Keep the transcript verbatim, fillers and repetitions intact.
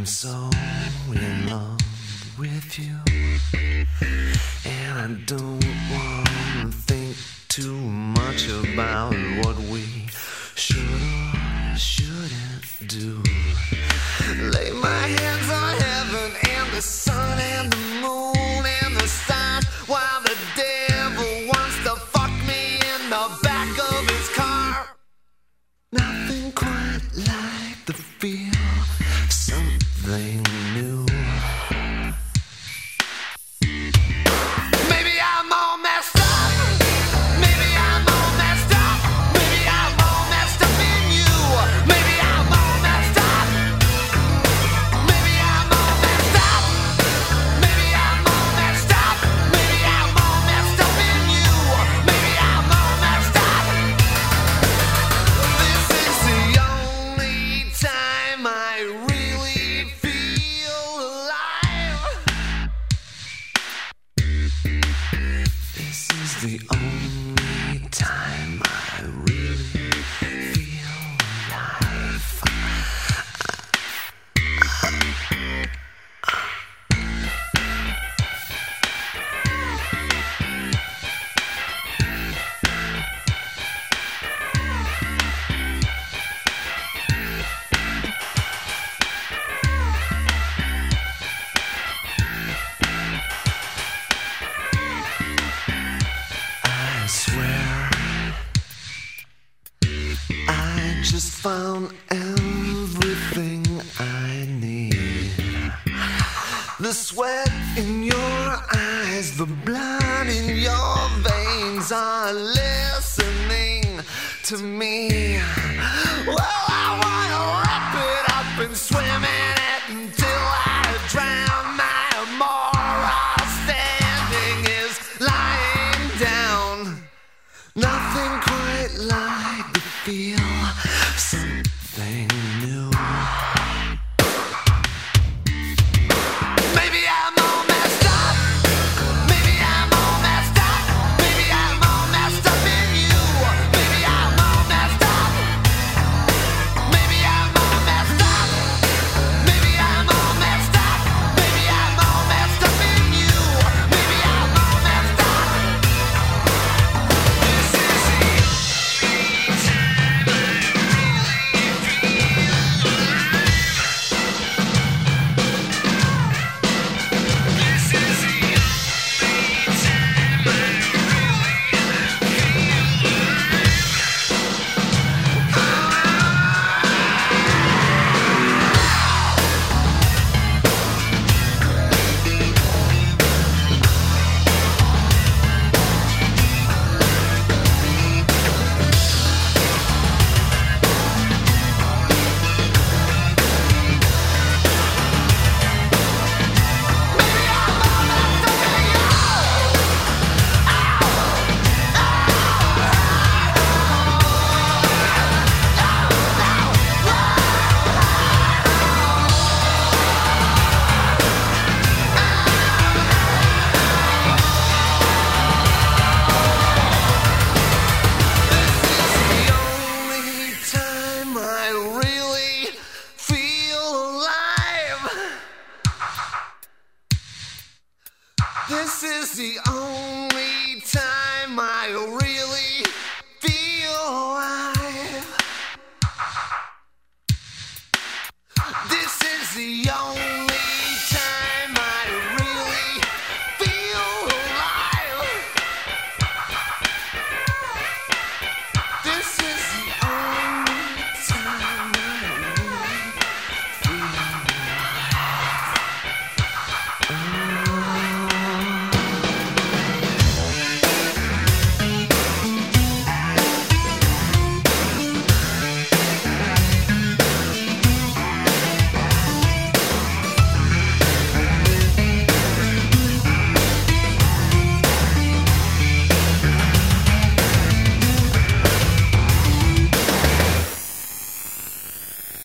I'm so in love with you, and I don't want to think too much about what we should or shouldn't do. Lay my hands on heaven and the sun and the moon and the stars, while the devil wants to fuck me in the back of his car. Nothing quite like the feel of something new. Maybe I'm all messed up. Maybe I'm all messed up. Maybe I'm all messed up in you. Maybe I'm all messed up. Maybe I'm all messed up. Maybe I'm all messed up. Maybe I'm all messed up in you. Maybe I'm all messed up. This is the only time I really feel alive. This is the only time I really feel alive. I swear I just found everything I need. The sweat in your eyes, the blood in your veins are listening to me. Well, I wanna wrap it up and swim in it until I drown. My moral standing is lying down. Nothing quite like the feel